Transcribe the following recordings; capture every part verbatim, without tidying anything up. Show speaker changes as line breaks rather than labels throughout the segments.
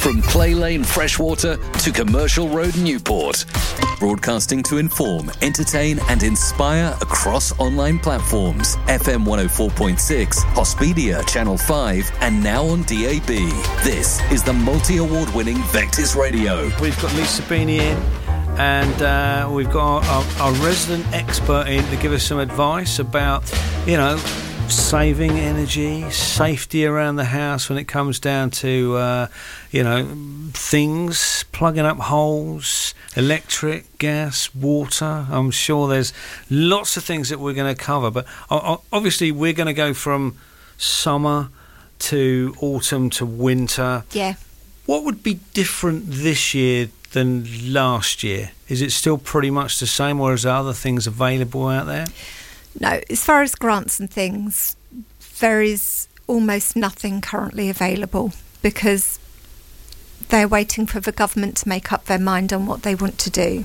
from Clay Lane Freshwater to Commercial Road Newport. Broadcasting to inform, entertain and inspire across online platforms. F M one oh four point six, Hospedia Channel five and now on D A B. This is the multi-award winning Vectis Radio.
We've got Lisa Beanie in and uh, we've got our, our, our resident expert in to give us some advice about, you know, saving energy, safety around the house when it comes down to, uh, you know, things, plugging up holes, electric, gas, water. I'm sure there's lots of things that we're going to cover, but obviously we're going to go from summer to autumn to winter.
Yeah.
What would be different this year than last year? Is it still pretty much the same, or is there other things available out there?
No, as far as grants and things, there is almost nothing currently available because they're waiting for the government to make up their mind on what they want to do.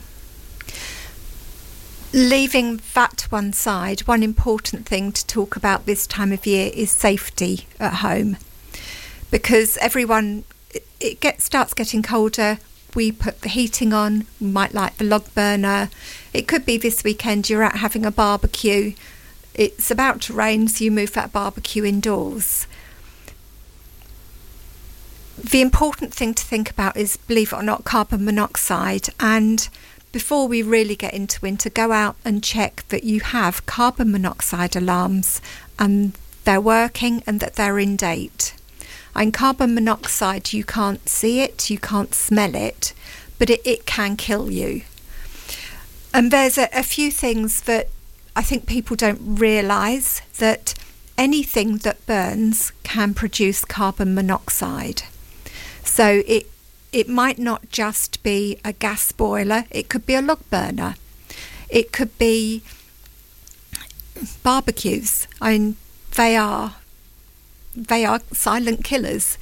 Leaving that to one side, one important thing to talk about this time of year is safety at home, because everyone, it gets, starts getting colder. We put the heating on, we might light the log burner. It could be this weekend you're out having a barbecue. It's about to rain, so you move that barbecue indoors. The important thing to think about is, believe it or not, carbon monoxide. And before we really get into winter, go out and check that you have carbon monoxide alarms and they're working and that they're in date. And carbon monoxide, you can't see it, you can't smell it, but it, it can kill you. And there's a, a few things that I think people don't realise, that anything that burns can produce carbon monoxide. So it it might not just be a gas boiler, it could be a log burner. It could be barbecues. I mean, they are... They are silent killers.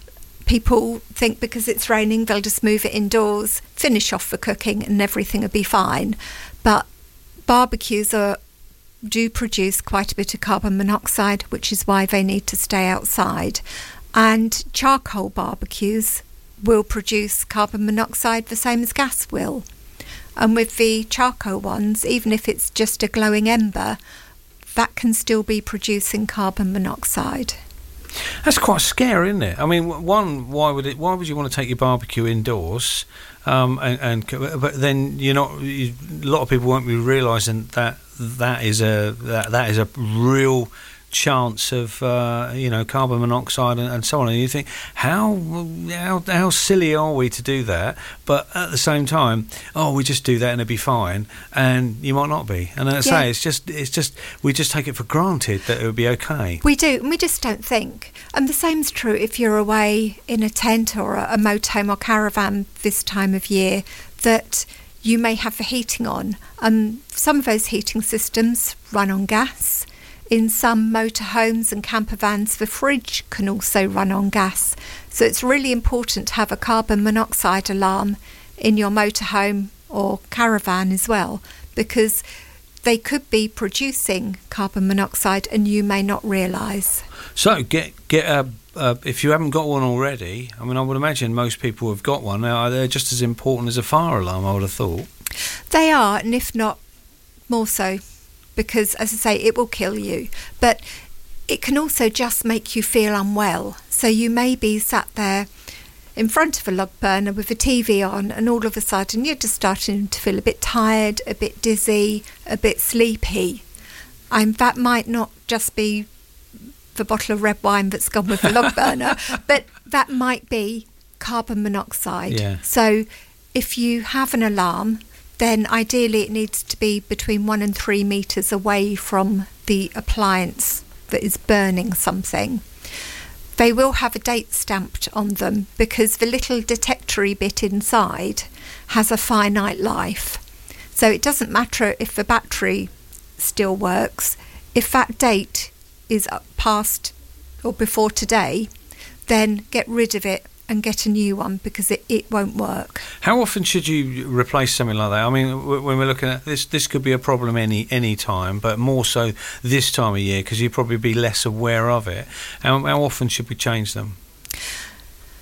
People think because it's raining they'll just move it indoors, finish off the cooking and everything will be fine. But barbecues are, do produce quite a bit of carbon monoxide, which is why they need to stay outside. And charcoal barbecues will produce carbon monoxide the same as gas will. And with the charcoal ones, even if it's just a glowing ember, that can still be producing carbon monoxide.
That's quite scary, isn't it? I mean, one, why would it? Why would you want to take your barbecue indoors? Um, and, and but then you're not. You, a lot of people won't be realising that that is a that, that is a real chance of uh, you know, carbon monoxide and, and so on. And you think, how how how silly are we to do that? But at the same time, oh, we just do that and it'll be fine, and you might not be. And as I
yeah.
say, it's just it's just we just take it for granted that it would be okay.
We do, and we just don't think. And the same's true if you're away in a tent or a, a motorhome or caravan this time of year, that you may have the heating on. Um, some of those heating systems run on gas. In some motorhomes and camper vans, the fridge can also run on gas. So it's really important to have a carbon monoxide alarm in your motorhome or caravan as well, because they could be producing carbon monoxide and you may not realise.
So get get a, uh, if you haven't got one already, I mean, I would imagine most people have got one. Now, they're just as important as a fire alarm, I would have thought.
They are, and if not, more so. Because, as I say, it will kill you. But it can also just make you feel unwell. So you may be sat there in front of a log burner with a T V on, and all of a sudden you're just starting to feel a bit tired, a bit dizzy, a bit sleepy. And that might not just be the bottle of red wine that's gone with the log burner, but that might be carbon monoxide.
Yeah.
So if you have an alarm, then ideally it needs to be between one and three metres away from the appliance that is burning something. They will have a date stamped on them because the little detectory bit inside has a finite life. So it doesn't matter if the battery still works. If that date is past or before today, then get rid of it and get a new one because it, it won't work.
How often should you replace something like that? I mean, when we're looking at this, this could be a problem any any time, but more so this time of year because you'd probably be less aware of it. How, how often should we change them?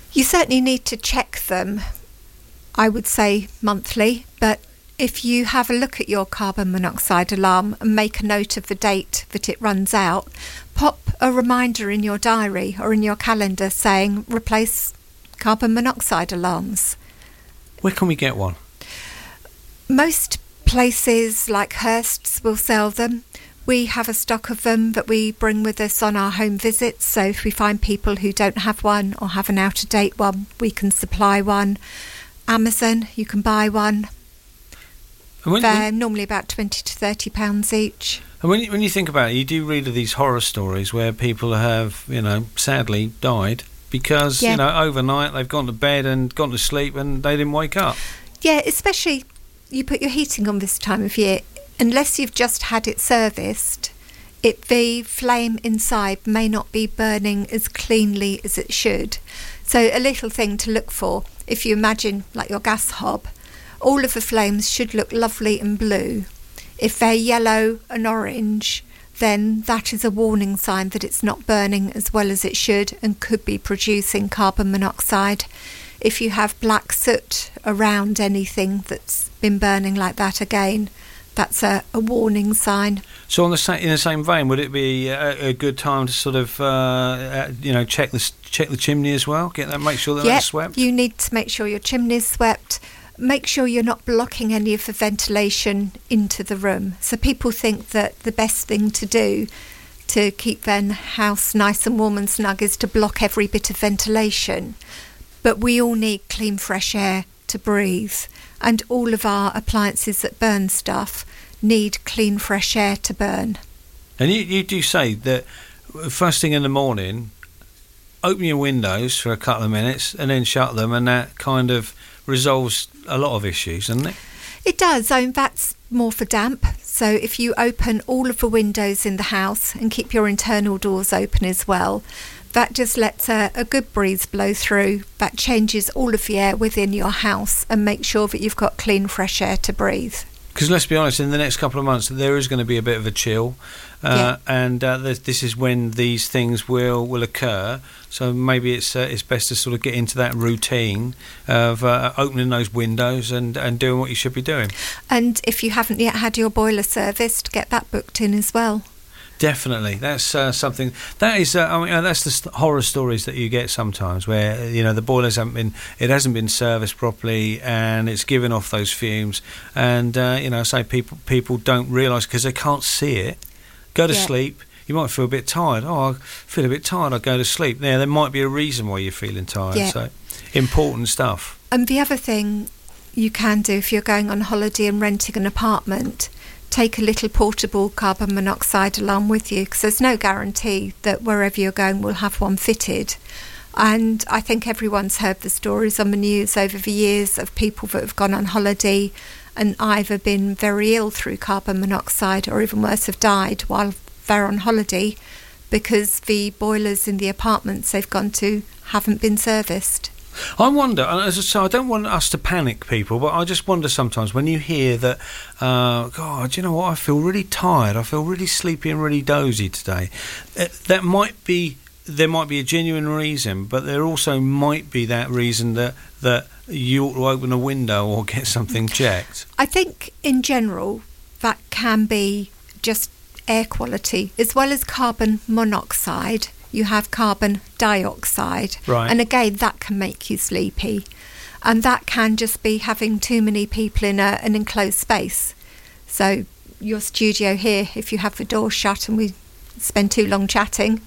You certainly need to check them, I would say monthly, but if you have a look at your carbon monoxide alarm and make a note of the date that it runs out, pop a reminder in your diary or in your calendar saying replace carbon monoxide alarms.
Where can we get one?
Most places like Hurst's will sell them. We have a stock of them that we bring with us on our home visits, so if we find people who don't have one or have an out-of-date one, we can supply one. Amazon, you can buy one.
When,
They're
when,
normally about twenty to thirty pounds each.
and when you, when you think about it, you do read of these horror stories where people have, you know, sadly died because,
Yeah.
you know, overnight they've gone to bed and gone to sleep and they didn't wake up.
Yeah, especially you put your heating on this time of year. Unless you've just had it serviced, it the flame inside may not be burning as cleanly as it should. So a little thing to look for, if you imagine like your gas hob, all of the flames should look lovely and blue. If they're yellow and orange, then that is a warning sign that it's not burning as well as it should and could be producing carbon monoxide. If you have black soot around anything that's been burning like that, again, that's a, a warning sign.
So, on the sa- in the same vein, would it be a, a good time to sort of, uh, uh, you know, check the check the chimney as well? Get that, make sure that
Yep,
that's swept.
You need to make sure your chimney's swept. Make sure you're not blocking any of the ventilation into the room. So people think that the best thing to do to keep their house nice and warm and snug is to block every bit of ventilation. But we all need clean, fresh air to breathe. And all of our appliances that burn stuff need clean, fresh air to burn.
And you, you do say that first thing in the morning, open your windows for a couple of minutes and then shut them, and that kind of resolves a lot of issues, doesn't it?
It does. I mean, that's more for damp. So if you open all of the windows in the house and keep your internal doors open as well, that just lets a, a good breeze blow through. That changes all of the air within your house and makes sure that you've got clean, fresh air to breathe.
Because let's be honest, in the next couple of months there is going to be a bit of a chill, uh, yeah. and uh, th- this is when these things will, will occur. So maybe it's uh, it's best to sort of get into that routine of uh, opening those windows and, and doing what you should be doing.
And if you haven't yet had your boiler serviced, get that booked in as well.
Definitely, that's uh, something that is. Uh, I mean, uh, that's the st- horror stories that you get sometimes, where you know the boilers haven't been, it hasn't been serviced properly, and it's giving off those fumes. And uh, you know, say people people don't realise because they can't see it. Go to yeah. sleep. You might feel a bit tired. Oh, I feel a bit tired. I go to sleep. There, there might be a reason why you're feeling tired.
Yeah.
So, important stuff.
And the other thing you can do if you're going on holiday and renting an apartment, take a little portable carbon monoxide alarm with you, because there's no guarantee that wherever you're going will have one fitted. And I think everyone's heard the stories on the news over the years of people that have gone on holiday and either been very ill through carbon monoxide or even worse have died while they're on holiday because the boilers in the apartments they've gone to haven't been serviced.
I wonder, as I say, I don't want us to panic people, but I just wonder sometimes when you hear that, uh, God, you know what, I feel really tired, I feel really sleepy and really dozy today. That might be, there might be a genuine reason, but there also might be that reason that, that you ought to open a window or get something checked.
I think in general that can be just air quality as well as carbon monoxide. You have carbon dioxide,
right.
And again that can make you sleepy, and that can just be having too many people in a, an enclosed space. So your studio here, if you have the door shut and we spend too long chatting,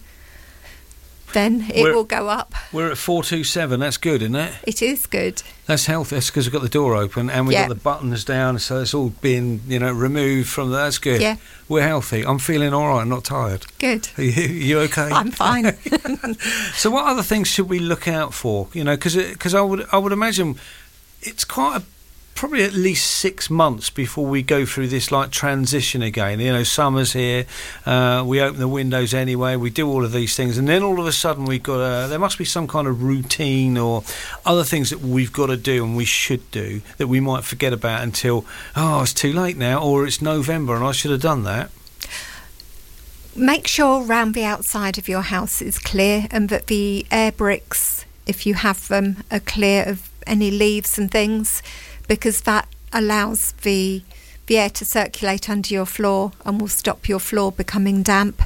then it we're, will go up.
We're at four two seven, that's good, isn't it?
It is good.
That's healthy, that's because we've got the door open and we've
yeah.
got the buttons down, so it's all been, you know, removed from there. That's good.
Yeah.
We're healthy. I'm feeling all right, I'm not tired.
Good.
Are you, you okay?
I'm fine.
So what other things should we look out for? You know, because I would, I would imagine it's quite a probably at least six months before we go through this like transition again. You know, summer's here, uh, we open the windows anyway, we do all of these things, and then all of a sudden we've got a, there must be some kind of routine or other things that we've got to do and we should do that we might forget about until, oh, it's too late now, or it's November and I should have done that.
Make sure round the outside of your house is clear and that the air bricks if you have them, are clear of any leaves and things, because that allows the the air to circulate under your floor and will stop your floor becoming damp.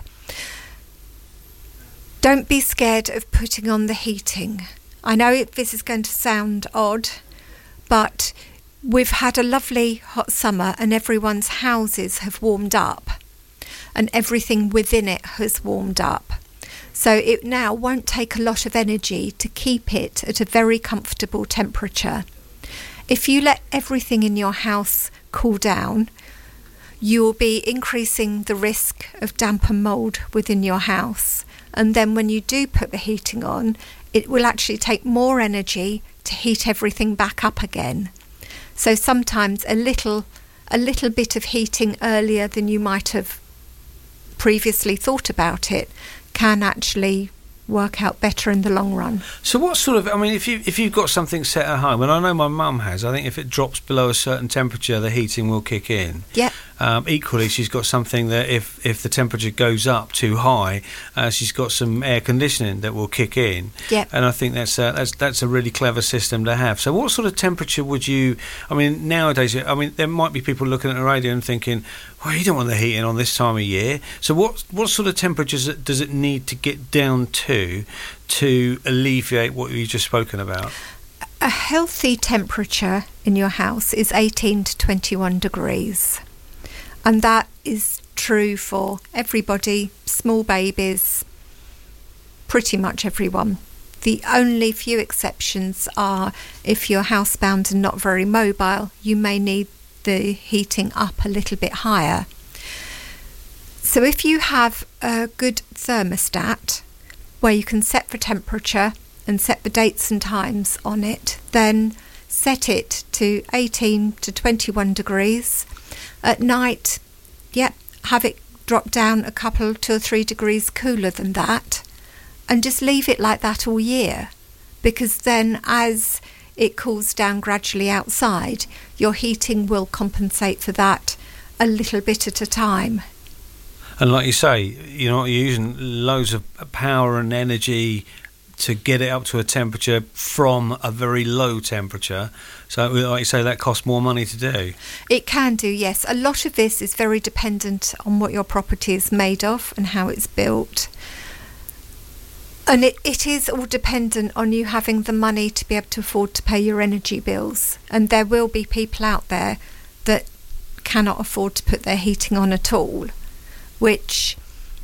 Don't be scared of putting on the heating. I know this is going to sound odd, but we've had a lovely hot summer and everyone's houses have warmed up and everything within it has warmed up. So it now won't take a lot of energy to keep it at a very comfortable temperature. If you let everything in your house cool down, you will be increasing the risk of damp and mould within your house. And then when you do put the heating on, it will actually take more energy to heat everything back up again. So sometimes a little, a little bit of heating earlier than you might have previously thought about it can actually work out better in the long run.
So what sort of, I mean, if you if you've got something set at home, and I know my mum has, I think if it drops below a certain temperature, the heating will kick in.
Yeah.
Um, equally, she's got something that if, if the temperature goes up too high, uh, she's got some air conditioning that will kick in.
Yeah.
And I think that's a, that's that's a really clever system to have. So what sort of temperature would you, I mean, nowadays, I mean, there might be people looking at the radio and thinking, well, you don't want the heating on this time of year. So what what sort of temperatures does it need to get down to to alleviate what you've just spoken about?
A healthy temperature in your house is eighteen to twenty-one degrees. And that is true for everybody, small babies, pretty much everyone. The only few exceptions are if you're housebound and not very mobile, you may need the heating up a little bit higher. So if you have a good thermostat where you can set the temperature and set the dates and times on it, then set it to eighteen to twenty-one degrees. At night, yeah, have it drop down a couple, two or three degrees cooler than that, and just leave it like that all year, because then as it cools down gradually outside, your heating will compensate for that a little bit at a time.
And like you say, you know, you're using loads of power and energy to get it up to a temperature from a very low temperature. So, like you say, that costs more money to do.
It can do, yes. A lot of this is very dependent on what your property is made of and how it's built. And it, it is all dependent on you having the money to be able to afford to pay your energy bills. And there will be people out there that cannot afford to put their heating on at all, which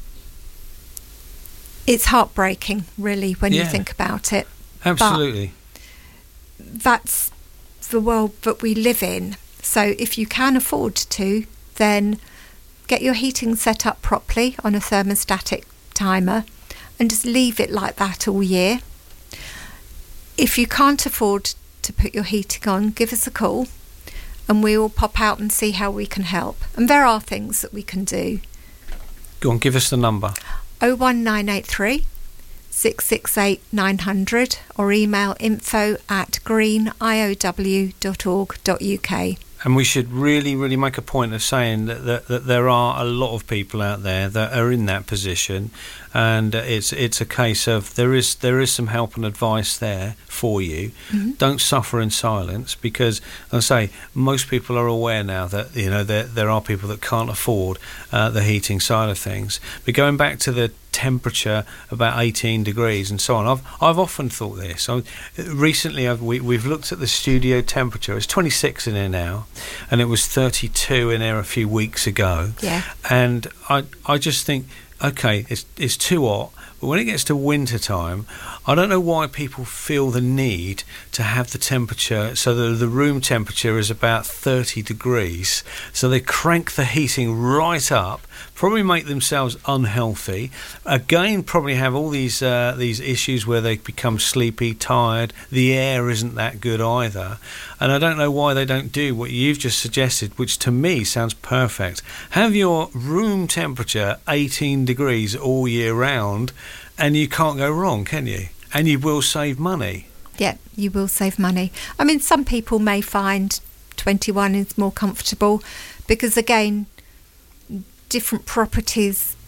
it's heartbreaking, really, when yeah. you think about it.
Absolutely.
But that's the world that we live in. So if you can afford to, then get your heating set up properly on a thermostatic timer and just leave it like that all year. If you can't afford to put your heating on, give us a call and we will pop out and see how we can help. And there are things that we can do.
Go on, give us the number.
oh one nine eight three, six six eight, nine hundred or email info at green I O W dot org dot U K.
And we should really, really make a point of saying that, that, that there are a lot of people out there that are in that position, and it's it's a case of there is there is some help and advice there for you. Mm-hmm. Don't suffer in silence, because, as I say, most people are aware now that, you know, there there are people that can't afford uh, the heating side of things. But going back to the temperature, about eighteen degrees and so on, I've I've often thought this. I, recently I've, we, we've looked at the studio temperature. It's twenty-six in here now, and it was thirty-two in there a few weeks ago.
Yeah.
And I I just think, okay, it's it's too hot. But when it gets to winter time, I don't know why people feel the need to have the temperature so that the room temperature is about thirty degrees. So they crank the heating right up, probably make themselves unhealthy. Again, probably have all these uh, these issues where they become sleepy, tired. The air isn't that good either. And I don't know why they don't do what you've just suggested, which to me sounds perfect. Have your room temperature eighteen degrees all year round, and you can't go wrong, can you? And you will save money.
Yeah, you will save money. I mean, some people may find twenty-one is more comfortable because, again, different properties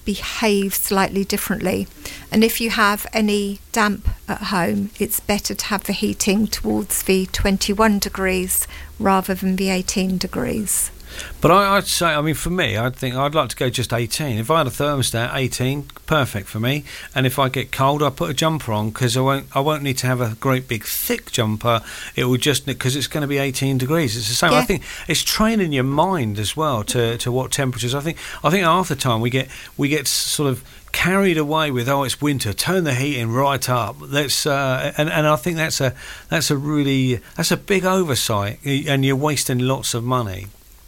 behave slightly differently. And if you have any damp at home, it's better to have the heating towards the twenty-one degrees rather than the eighteen degrees.
But I, I'd say, I mean, for me, I'd think I'd like to go just eighteen. If I had a thermostat, eighteen, perfect for me. And if I get cold, I put a jumper on, because I won't, I won't need to have a great big thick jumper. It will just, because it's going to be eighteen degrees. It's the same.
Yeah.
I think it's training your mind as well to, to what temperatures. I think I think half the time we get we get sort of carried away with, oh, it's winter, turn the heating right up. Let's uh, and and I think that's a that's a really that's a big oversight, and you're wasting lots of money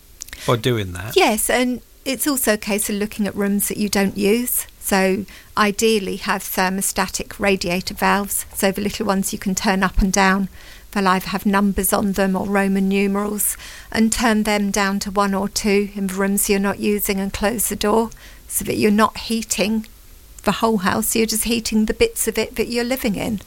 by doing that.
Yes, and it's also a case of looking at rooms that you don't use. So ideally have thermostatic radiator valves, so the little ones you can turn up and down. They'll either have numbers on them or Roman numerals, and turn them down to one or two in the rooms you're not using, and close the door so that you're not heating the whole house, you're just heating the bits of it that you're living in.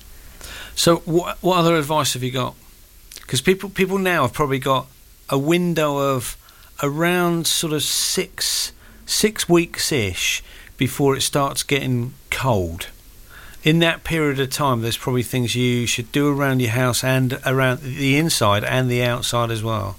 So what, what other advice have you got? Because people people now have probably got a window of around sort of six six weeks ish before it starts getting cold. In that period of time, there's probably things you should do around your house and around the inside and the outside as well.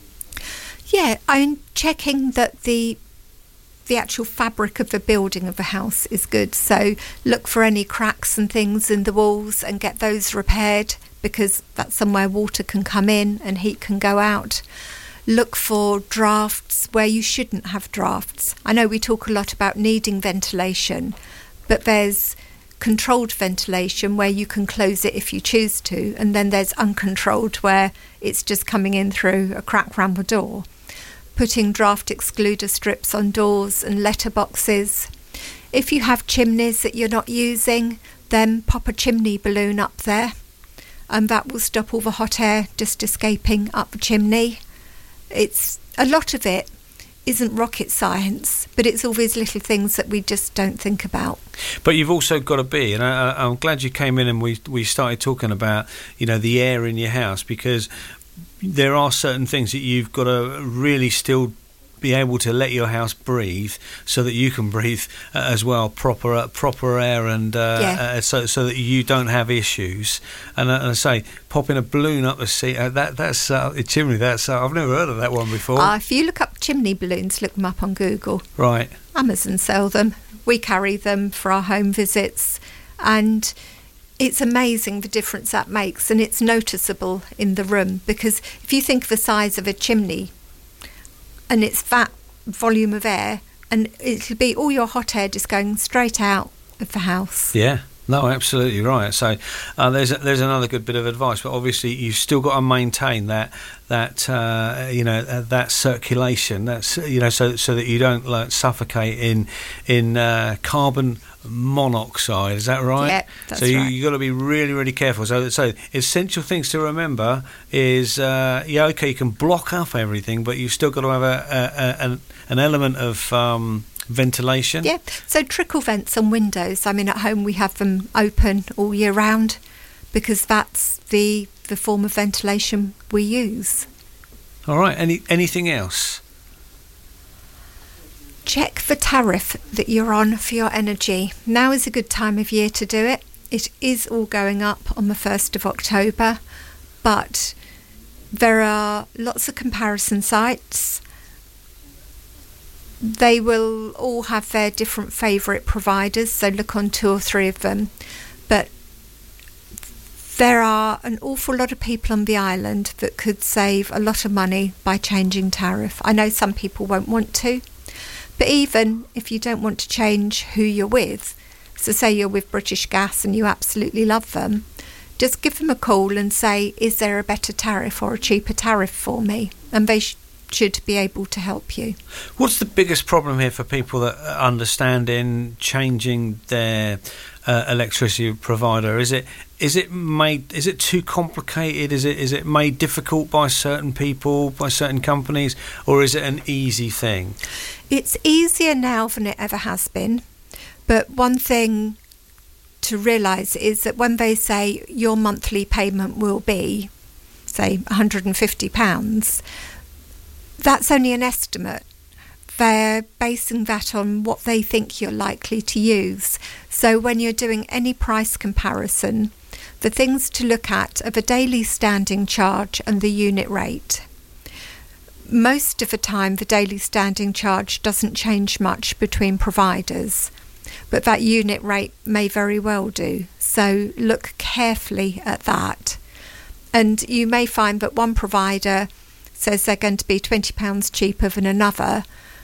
Yeah, I'm checking that the the actual fabric of the building of the house is good. So look for any cracks and things in the walls and get those repaired, because that's somewhere water can come in and heat can go out. Look for drafts where you shouldn't have drafts. I know we talk a lot about needing ventilation, but there's controlled ventilation where you can close it if you choose to, and then there's uncontrolled where it's just coming in through a crack round the door. Putting draft excluder strips on doors and letterboxes. If you have chimneys that you're not using, then pop a chimney balloon up there, and that will stop all the hot air just escaping up the chimney. It's a lot of it isn't rocket science, but it's all these little things that we just don't think about.
But you've also got to be, and I, I'm glad you came in and we we started talking about, you know, the air in your house, because there are certain things that you've got to really still be able to let your house breathe, so that you can breathe uh, as well, proper uh, proper air, and uh,
yeah.
uh, so so that you don't have issues. And, uh, and I say, popping a balloon up the seat, uh, that that's uh, a chimney. That's uh, I've never heard of that one before.
Uh, if you look up chimney balloons, look them up on Google.
Right.
Amazon sell them. We carry them for our home visits, and it's amazing the difference that makes, and it's noticeable in the room, because if you think of the size of a chimney, and it's that volume of air, and it'll be all your hot air just going straight out of the house.
Yeah, no, absolutely right. So uh, there's a, there's another good bit of advice, but obviously you've still got to maintain that that uh, you know uh, that circulation. That's you know so so that you don't like suffocate in in uh, carbon monoxide. Is that right?
Yeah, that's
so you,
right.
you've got to be really, really careful. So, so essential things to remember is, uh, yeah, okay, you can block up everything, but you've still got to have a, a, a an, an element of um, ventilation.
Yeah. So trickle vents on windows. I mean, at home we have them open all year round, because that's the the form of ventilation we use.
All right. Any anything else?
Check the tariff that you're on for your energy. Now is a good time of year to do it. It is all going up on the first of October, but there are lots of comparison sites. They will all have their different favourite providers, so look on two or three of them. But there are an awful lot of people on the island that could save a lot of money by changing tariff. I know some people won't want to. But even if you don't want to change who you're with, so say you're with British Gas and you absolutely love them, just give them a call and say, is there a better tariff or a cheaper tariff for me? And they sh- should be able to help you.
What's the biggest problem here for people that understand in changing their uh, electricity provider? Is it is it made is it too complicated? Is it is it made difficult by certain people, by certain companies, or is it an easy thing?
It's easier now than it ever has been. But one thing to realise is that when they say your monthly payment will be, say, one hundred fifty pounds, that's only an estimate. they're basing that on what they think you're likely to use. So when you're doing any price comparison, the things to look at are the daily standing charge and the unit rate. Most of the time, the daily standing charge doesn't change much between providers, but that unit rate may very well do. So look carefully at that. And you may find that one provider says they're going to be twenty pounds cheaper than another,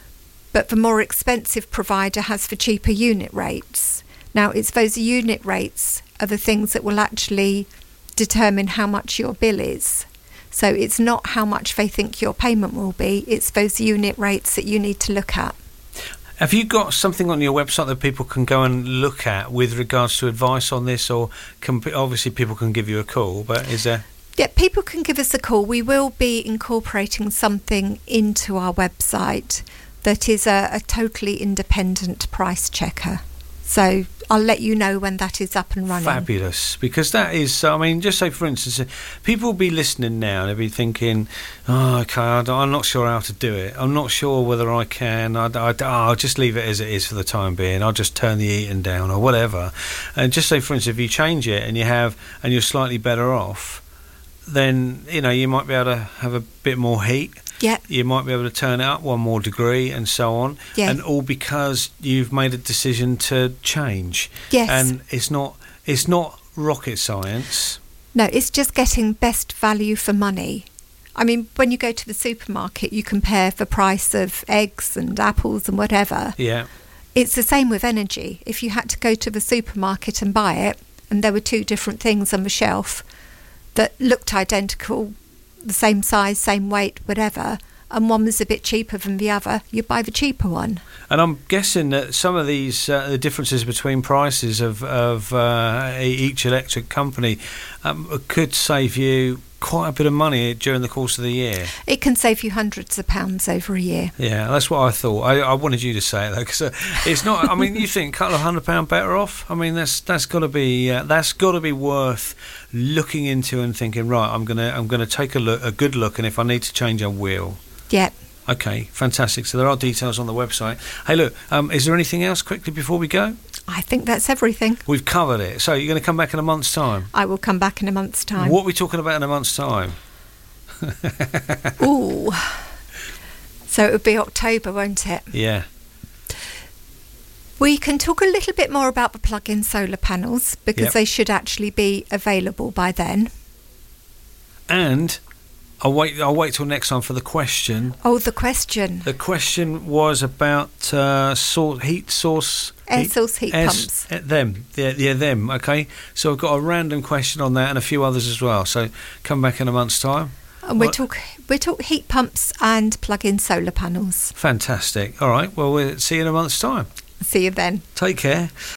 but the more expensive provider has the cheaper unit rates. Now, it's those unit rates are the things that will actually determine how much your bill is. So it's not how much they think your payment will be, it's those unit rates that you need to look at.
Have you got something on your website that people can go and look at with regards to advice on this, or can, obviously people can give you a call, but is there...
Yeah, people can give us a call. We will be incorporating something into our website that is a, a totally independent price checker. So I'll let you know when that is up and running.
Fabulous, because that is, I mean, just say for instance, people will be listening now, they'll be thinking, oh, okay, I'm not sure how to do it. I'm not sure whether I can. I, I, oh, I'll just leave it as it is for the time being. I'll just turn the heating down or whatever. And just say, for instance, if you change it and you have, and you're slightly better off, then, you know, you might be able to have a bit more heat.
Yeah.
You might be able to turn it up one more degree and so on.
Yeah.
And all because you've made a decision to change.
Yes.
And it's not it's not rocket science.
No, it's just getting best value for money. I mean, when you go to the supermarket, you compare the price of eggs and apples and whatever.
Yeah.
It's the same with energy. If you had to go to the supermarket and buy it, and there were two different things on the shelf that looked identical, the same size, same weight, whatever, and one was a bit cheaper than the other, you buy the cheaper one.
And I'm guessing that some of these uh, the differences between prices of, of uh, each electric company um, could save you quite a bit of money during the course of the year.
It can save you hundreds of pounds over a year.
Yeah, that's what I thought. I, I wanted you to say it though, because uh, it's not. I mean, you think a couple of hundred pound better off? I mean, that's that's got to be uh, that's got to be worth looking into and thinking. Right, I'm gonna I'm gonna take a look, a good look, and if I need to change, I will.
Yeah.
Okay, fantastic. So there are details on the website. Hey, look, um, is there anything else quickly before we go?
I think that's everything.
We've covered it. So you're going to come back in a month's time?
I will come back in a month's time.
What are we talking about in a month's time?
Ooh. So it would be October, won't it?
Yeah.
We can talk a little bit more about the plug-in solar panels because
Yep.
they should actually be available by then.
And I'll wait. I'll wait till next time for the question.
Oh, the question.
The question was about uh, sort heat source.
Air
heat-
source heat
air
pumps.
s- uh, them. Yeah, yeah, them. Okay. So I've got a random question on that and a few others as well. So come back in a month's time.
And we
What-
talk we talk heat pumps and plug-in solar panels.
Fantastic. All right. Well, we'll see you in a month's time.
See you then.
Take care.